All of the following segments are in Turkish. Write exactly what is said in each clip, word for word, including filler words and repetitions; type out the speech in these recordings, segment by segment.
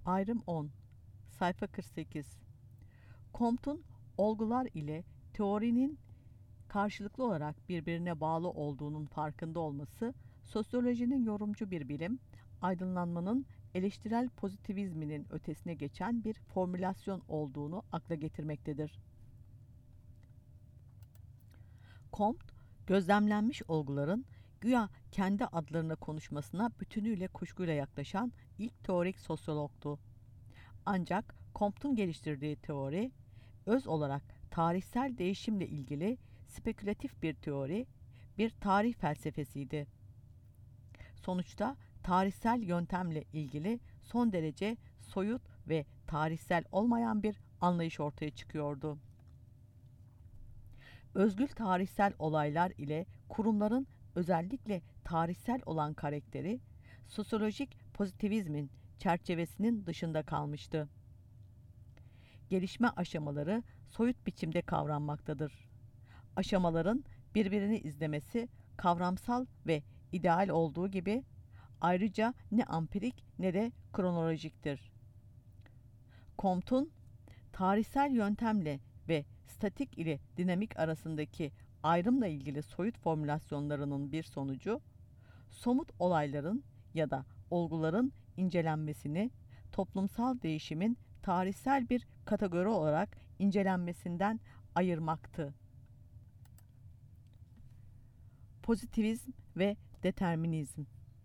Ayrım on. Sayfa kırk sekiz. Comte'un olgular ile teorinin karşılıklı olarak birbirine bağlı olduğunun farkında olması, sosyolojinin yorumcu bir bilim, aydınlanmanın eleştirel pozitivizminin ötesine geçen bir formülasyon olduğunu akla getirmektedir. Comte, gözlemlenmiş olguların güya kendi adlarına konuşmasına bütünüyle kuşkuyla yaklaşan ilk teorik sosyologtu. Ancak Comte'un geliştirdiği teori, öz olarak tarihsel değişimle ilgili spekülatif bir teori, bir tarih felsefesiydi. Sonuçta tarihsel yöntemle ilgili son derece soyut ve tarihsel olmayan bir anlayış ortaya çıkıyordu. Özgül tarihsel olaylar ile kurumların özellikle tarihsel olan karakteri, sosyolojik pozitivizmin çerçevesinin dışında kalmıştı. Gelişme aşamaları soyut biçimde kavranmaktadır. Aşamaların birbirini izlemesi kavramsal ve ideal olduğu gibi ayrıca ne ampirik ne de kronolojiktir. Comte'un tarihsel yöntemle ve statik ile dinamik arasındaki ayrımla ilgili soyut formülasyonlarının bir sonucu, somut olayların ya da olguların incelenmesini toplumsal değişimin tarihsel bir kategori olarak incelenmesinden ayırmaktı. Pozitivizm ve determinizm.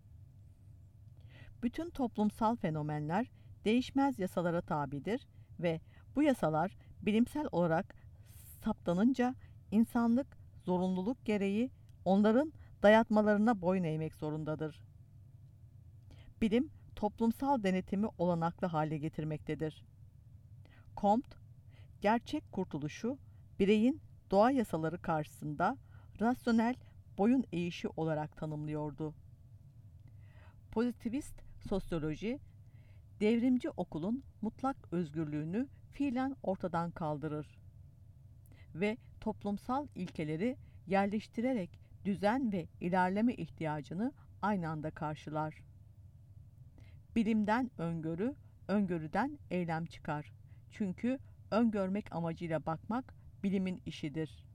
Bütün toplumsal fenomenler değişmez yasalara tabidir ve bu yasalar bilimsel olarak saptanınca insanlık zorunluluk gereği onların dayatmalarına boyun eğmek zorundadır. Bilim toplumsal denetimi olanaklı hale getirmektedir. Comte, gerçek kurtuluşu bireyin doğa yasaları karşısında rasyonel boyun eğişi olarak tanımlıyordu. Pozitivist sosyoloji, devrimci okulun mutlak özgürlüğünü fiilen ortadan kaldırır ve toplumsal ilkeleri yerleştirerek düzen ve ilerleme ihtiyacını aynı anda karşılar. Bilimden öngörü, öngörüden eylem çıkar. Çünkü öngörmek amacıyla bakmak bilimin işidir.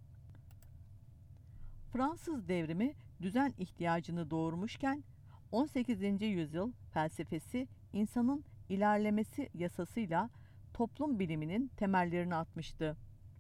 Fransız devrimi düzen ihtiyacını doğurmuşken on sekizinci yüzyıl felsefesi insanın ilerlemesi yasasıyla toplum biliminin temellerini atmıştı.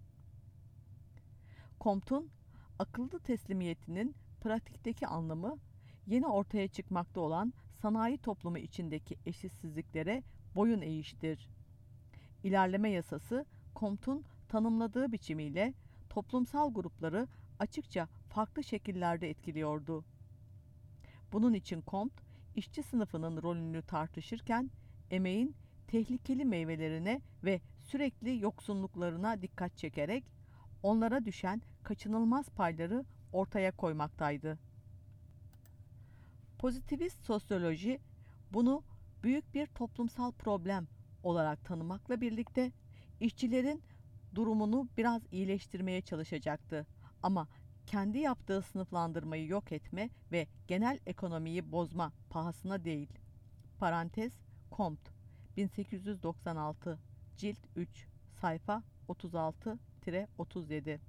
Comte'un akıllı teslimiyetinin pratikteki anlamı, yeni ortaya çıkmakta olan sanayi toplumu içindeki eşitsizliklere boyun eğiştir. İlerleme yasası, Comte'un tanımladığı biçimiyle toplumsal grupları açıkça farklı şekillerde etkiliyordu. Bunun için Comte, işçi sınıfının rolünü tartışırken, emeğin tehlikeli meyvelerine ve sürekli yoksunluklarına dikkat çekerek, onlara düşen kaçınılmaz payları ortaya koymaktaydı. Pozitivist sosyoloji, bunu büyük bir toplumsal problem olarak tanımakla birlikte, işçilerin durumunu biraz iyileştirmeye çalışacaktı. Ama kendi yaptığı sınıflandırmayı yok etme ve genel ekonomiyi bozma pahasına değil. Parantez Comte bin sekiz yüz doksan altı cilt üç sayfa otuz altı otuz yedi.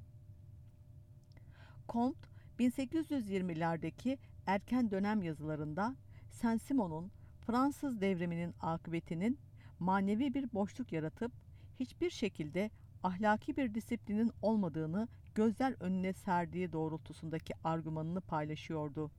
Comte bin sekiz yüz yirmilerdeki erken dönem yazılarında Saint-Simon'un Fransız devriminin akıbetinin manevi bir boşluk yaratıp hiçbir şekilde ahlaki bir disiplinin olmadığını gözler önüne serdiği doğrultusundaki argümanını paylaşıyordu.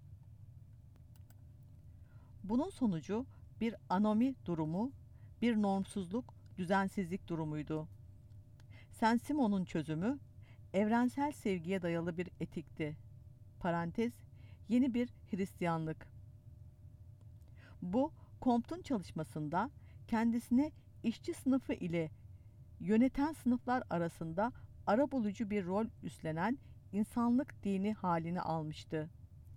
Bunun sonucu bir anomi durumu, bir normsuzluk, düzensizlik durumuydu. Saint-Simon'un çözümü, evrensel sevgiye dayalı bir etikti. Parantez, yeni bir Hristiyanlık. Bu, Comte'un çalışmasında kendisine işçi sınıfı ile yöneten sınıflar arasında arabulucu bir rol üstlenen insanlık dini halini almıştı.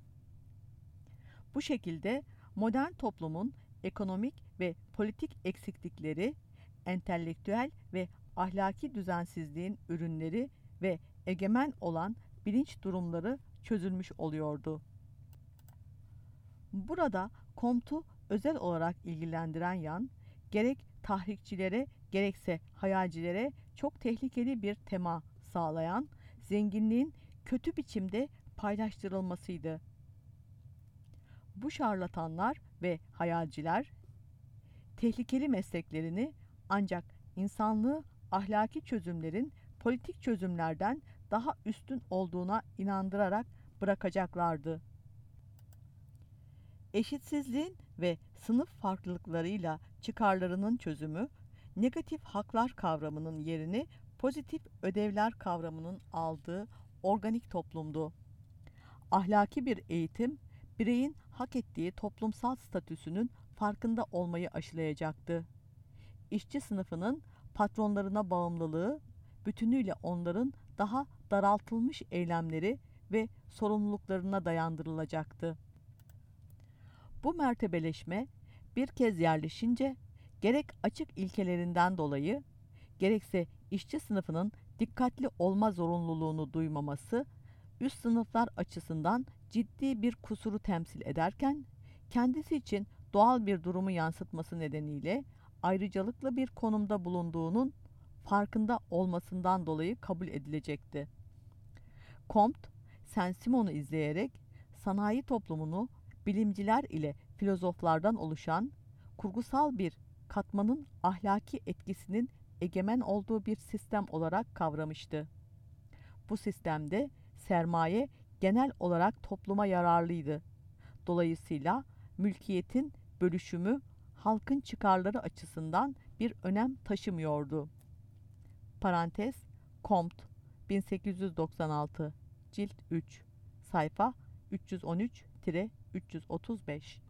Bu şekilde modern toplumun ekonomik ve politik eksiklikleri, entelektüel ve ahlaki düzensizliğin ürünleri ve egemen olan bilinç durumları çözülmüş oluyordu. Burada Comte'u özel olarak ilgilendiren yan, gerek tahrikçilere gerekse hayalcilere çok tehlikeli bir tema sağlayan zenginliğin kötü biçimde paylaştırılmasıydı. Bu şarlatanlar ve hayalciler tehlikeli mesleklerini ancak insanlığı ahlaki çözümlerin politik çözümlerden daha üstün olduğuna inandırarak bırakacaklardı. Eşitsizliğin ve sınıf farklılıklarıyla çıkarlarının çözümü, negatif haklar kavramının yerini pozitif ödevler kavramının aldığı organik toplumdu. Ahlaki bir eğitim, bireyin hak ettiği toplumsal statüsünün farkında olmayı aşılayacaktı. İşçi sınıfının patronlarına bağımlılığı, bütünüyle onların daha daraltılmış eylemleri ve sorumluluklarına dayandırılacaktı. Bu mertebeleşme bir kez yerleşince gerek açık ilkelerinden dolayı gerekse işçi sınıfının dikkatli olma zorunluluğunu duymaması üst sınıflar açısından ciddi bir kusuru temsil ederken kendisi için doğal bir durumu yansıtması nedeniyle ayrıcalıklı bir konumda bulunduğunun farkında olmasından dolayı kabul edilecekti. Comte, Saint-Simon'u izleyerek sanayi toplumunu bilimciler ile filozoflardan oluşan kurgusal bir katmanın ahlaki etkisinin egemen olduğu bir sistem olarak kavramıştı. Bu sistemde sermaye genel olarak topluma yararlıydı. Dolayısıyla mülkiyetin bölüşümü halkın çıkarları açısından bir önem taşımıyordu. Parantez Comte bin sekiz yüz doksan altı Cilt üç Sayfa üç yüz on üç üç yüz otuz beş.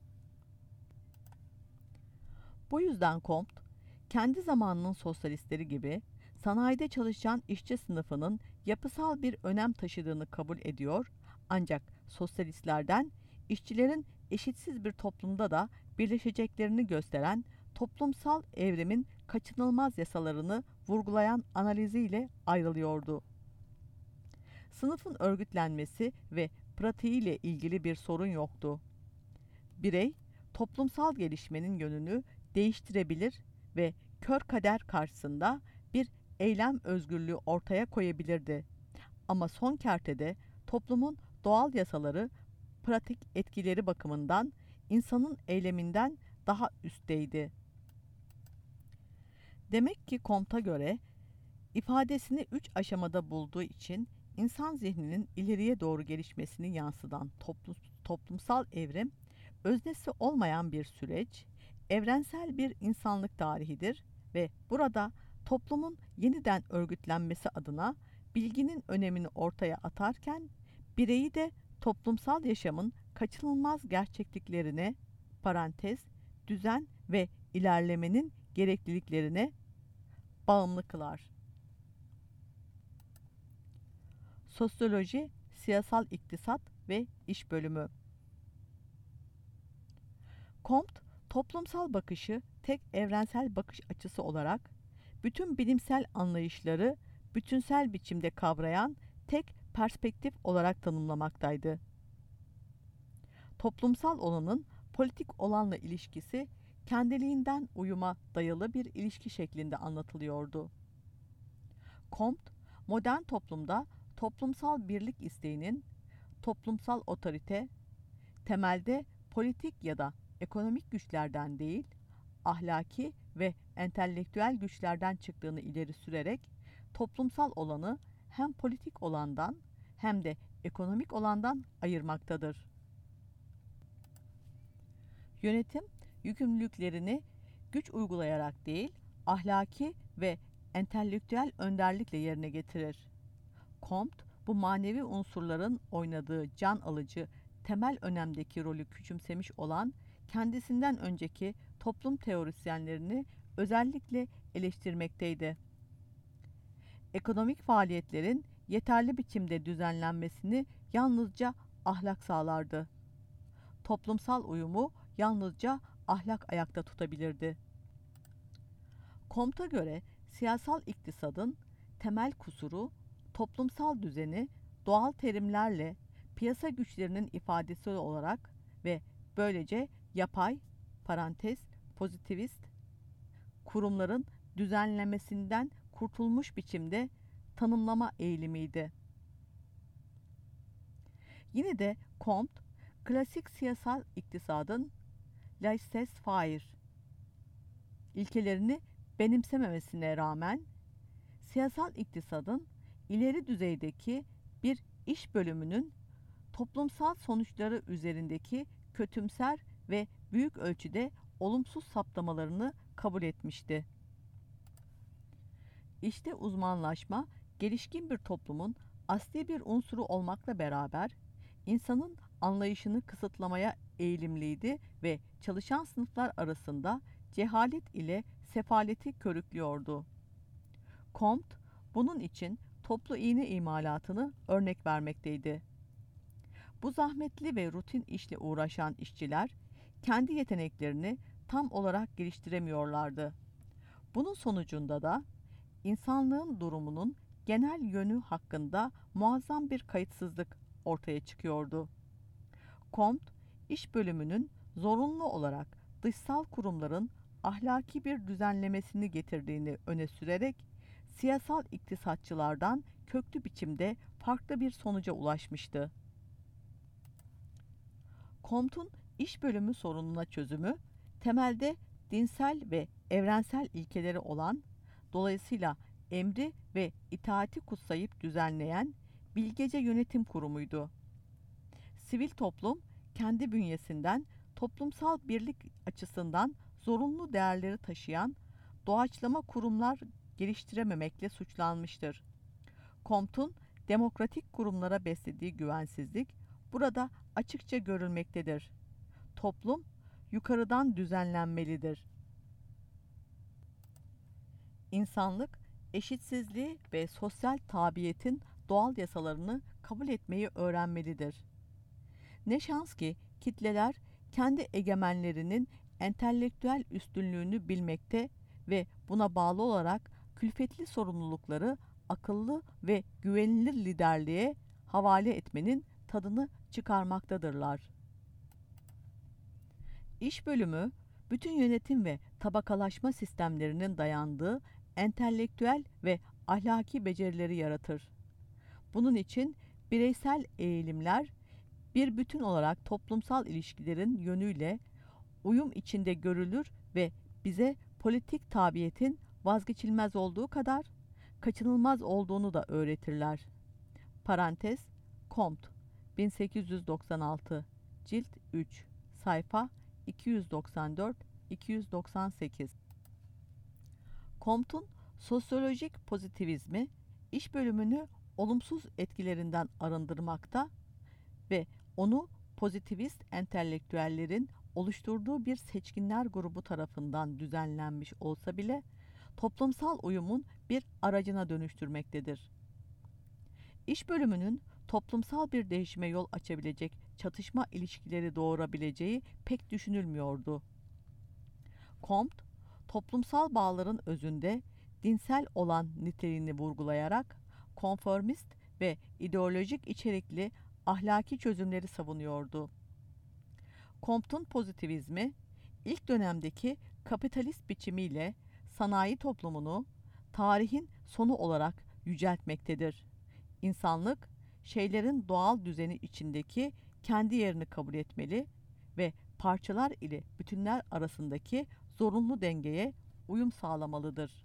Bu yüzden Comte, kendi zamanının sosyalistleri gibi sanayide çalışan işçi sınıfının yapısal bir önem taşıdığını kabul ediyor, ancak sosyalistlerden işçilerin eşitsiz bir toplumda da birleşeceklerini gösteren toplumsal evrimin kaçınılmaz yasalarını vurgulayan analiziyle ayrılıyordu. Sınıfın örgütlenmesi ve pratiğiyle ilgili bir sorun yoktu. Birey, toplumsal gelişmenin yönünü değiştirebilir ve kör kader karşısında bir eylem özgürlüğü ortaya koyabilirdi. Ama son kertede toplumun doğal yasaları, pratik etkileri bakımından insanın eyleminden daha üstteydi. Demek ki Comte'a göre ifadesini üç aşamada bulduğu için insan zihninin ileriye doğru gelişmesini yansıtan toplum, toplumsal evrim, öznesi olmayan bir süreç, evrensel bir insanlık tarihidir ve burada toplumun yeniden örgütlenmesi adına bilginin önemini ortaya atarken, bireyi de toplumsal yaşamın kaçınılmaz gerçekliklerine, parantez, düzen ve ilerlemenin gerekliliklerine bağımlı kılar. Sosyoloji, siyasal iktisat ve iş bölümü. Comte, toplumsal bakışı tek evrensel bakış açısı olarak bütün bilimsel anlayışları bütünsel biçimde kavrayan tek perspektif olarak tanımlamaktaydı. Toplumsal olanın politik olanla ilişkisi kendiliğinden uyuma dayalı bir ilişki şeklinde anlatılıyordu. Comte, modern toplumda toplumsal birlik isteğinin toplumsal otorite, temelde politik ya da ekonomik güçlerden değil, ahlaki ve entelektüel güçlerden çıktığını ileri sürerek toplumsal olanı hem politik olandan hem de ekonomik olandan ayırmaktadır. Yönetim, yükümlülüklerini güç uygulayarak değil, ahlaki ve entelektüel önderlikle yerine getirir. Comte, bu manevi unsurların oynadığı can alıcı, temel önemdeki rolü küçümsemiş olan kendisinden önceki toplum teorisyenlerini özellikle eleştirmekteydi. Ekonomik faaliyetlerin yeterli biçimde düzenlenmesini yalnızca ahlak sağlardı. Toplumsal uyumu yalnızca ahlak ayakta tutabilirdi. Comte'a göre siyasal iktisadın temel kusuru, toplumsal düzeni doğal terimlerle piyasa güçlerinin ifadesi olarak ve böylece yapay, parantez, pozitivist kurumların düzenlemesinden kurtulmuş biçimde tanımlama eğilimiydi. Yine de Comte, klasik siyasal iktisadın laissez-faire ilkelerini benimsememesine rağmen siyasal iktisadın ileri düzeydeki bir iş bölümünün toplumsal sonuçları üzerindeki kötümser ve büyük ölçüde olumsuz saptamalarını kabul etmişti. İşte uzmanlaşma, gelişkin bir toplumun asli bir unsuru olmakla beraber insanın anlayışını kısıtlamaya eğilimliydi ve çalışan sınıflar arasında cehalet ile sefaleti körüklüyordu. Comte, bunun için toplu iğne imalatını örnek vermekteydi. Bu zahmetli ve rutin işle uğraşan işçiler, kendi yeteneklerini tam olarak geliştiremiyorlardı. Bunun sonucunda da insanlığın durumunun genel yönü hakkında muazzam bir kayıtsızlık ortaya çıkıyordu. Comte, iş bölümünün zorunlu olarak dışsal kurumların ahlaki bir düzenlemesini getirdiğini öne sürerek, siyasal iktisatçılardan köklü biçimde farklı bir sonuca ulaşmıştı. Comte'un iş bölümü sorununa çözümü, temelde dinsel ve evrensel ilkeleri olan, dolayısıyla emri ve itaati kutsayıp düzenleyen bilgece yönetim kurumuydu. Sivil toplum, kendi bünyesinden toplumsal birlik açısından zorunlu değerleri taşıyan doğaçlama kurumlar geliştirememekle suçlanmıştır. Comte'un demokratik kurumlara beslediği güvensizlik burada açıkça görülmektedir. Toplum yukarıdan düzenlenmelidir. İnsanlık, eşitsizliği ve sosyal tabiyetin doğal yasalarını kabul etmeyi öğrenmelidir. Ne şans ki kitleler kendi egemenlerinin entelektüel üstünlüğünü bilmekte ve buna bağlı olarak külfetli sorumlulukları akıllı ve güvenilir liderliğe havale etmenin tadını çıkarmaktadırlar. İş bölümü, bütün yönetim ve tabakalaşma sistemlerinin dayandığı entelektüel ve ahlaki becerileri yaratır. Bunun için bireysel eğilimler bir bütün olarak toplumsal ilişkilerin yönüyle uyum içinde görülür ve bize politik tabiyetin vazgeçilmez olduğu kadar kaçınılmaz olduğunu da öğretirler. Parantez Comte bin sekiz yüz doksan altı Cilt üç Sayfa iki yüz doksan dört iki yüz doksan sekiz. Comte'un sosyolojik pozitivizmi iş bölümünü olumsuz etkilerinden arındırmakta ve onu pozitivist entelektüellerin oluşturduğu bir seçkinler grubu tarafından düzenlenmiş olsa bile toplumsal uyumun bir aracına dönüştürmektedir. İş bölümünün toplumsal bir değişime yol açabilecek çatışma ilişkileri doğurabileceği pek düşünülmüyordu. Comte, toplumsal bağların özünde dinsel olan niteliğini vurgulayarak konformist ve ideolojik içerikli ahlaki çözümleri savunuyordu. Comte'un pozitivizmi, ilk dönemdeki kapitalist biçimiyle sanayi toplumunu tarihin sonu olarak yüceltmektedir. İnsanlık, şeylerin doğal düzeni içindeki kendi yerini kabul etmeli ve parçalar ile bütünler arasındaki zorunlu dengeye uyum sağlamalıdır.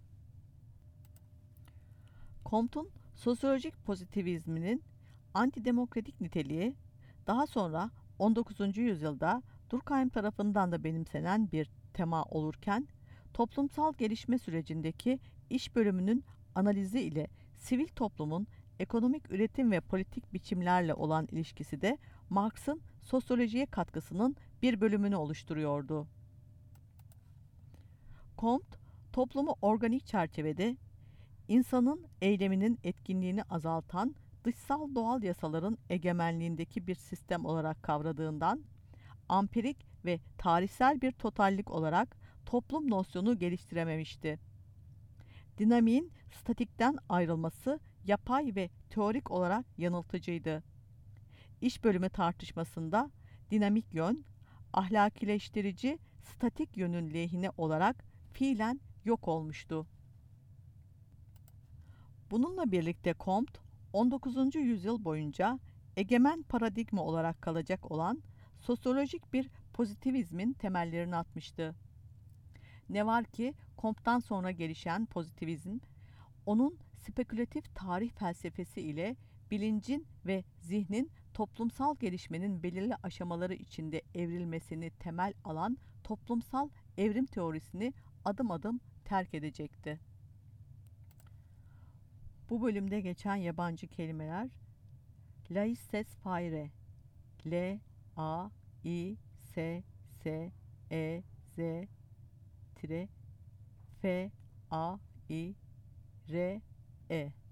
Comte'un sosyolojik pozitivizminin antidemokratik niteliği, daha sonra on dokuzuncu yüzyılda Durkheim tarafından da benimsenen bir tema olurken, toplumsal gelişme sürecindeki iş bölümünün analizi ile sivil toplumun ekonomik üretim ve politik biçimlerle olan ilişkisi de Marx'ın sosyolojiye katkısının bir bölümünü oluşturuyordu. Comte, toplumu organik çerçevede insanın eyleminin etkinliğini azaltan dışsal doğal yasaların egemenliğindeki bir sistem olarak kavradığından, ampirik ve tarihsel bir totallik olarak toplum nosyonu geliştirememişti. Dinamiğin statikten ayrılması yapay ve teorik olarak yanıltıcıydı. İş bölümü tartışmasında dinamik yön, ahlakileştirici statik yönün lehine olarak fiilen yok olmuştu. Bununla birlikte Comte, on dokuzuncu yüzyıl boyunca egemen paradigma olarak kalacak olan sosyolojik bir pozitivizmin temellerini atmıştı. Ne var ki Comte'dan sonra gelişen pozitivizm, onun spekülatif tarih felsefesi ile bilincin ve zihnin toplumsal gelişmenin belirli aşamaları içinde evrilmesini temel alan toplumsal evrim teorisini adım adım terk edecekti. Bu bölümde geçen yabancı kelimeler: laissez-faire, L A I S S E Z F A I R E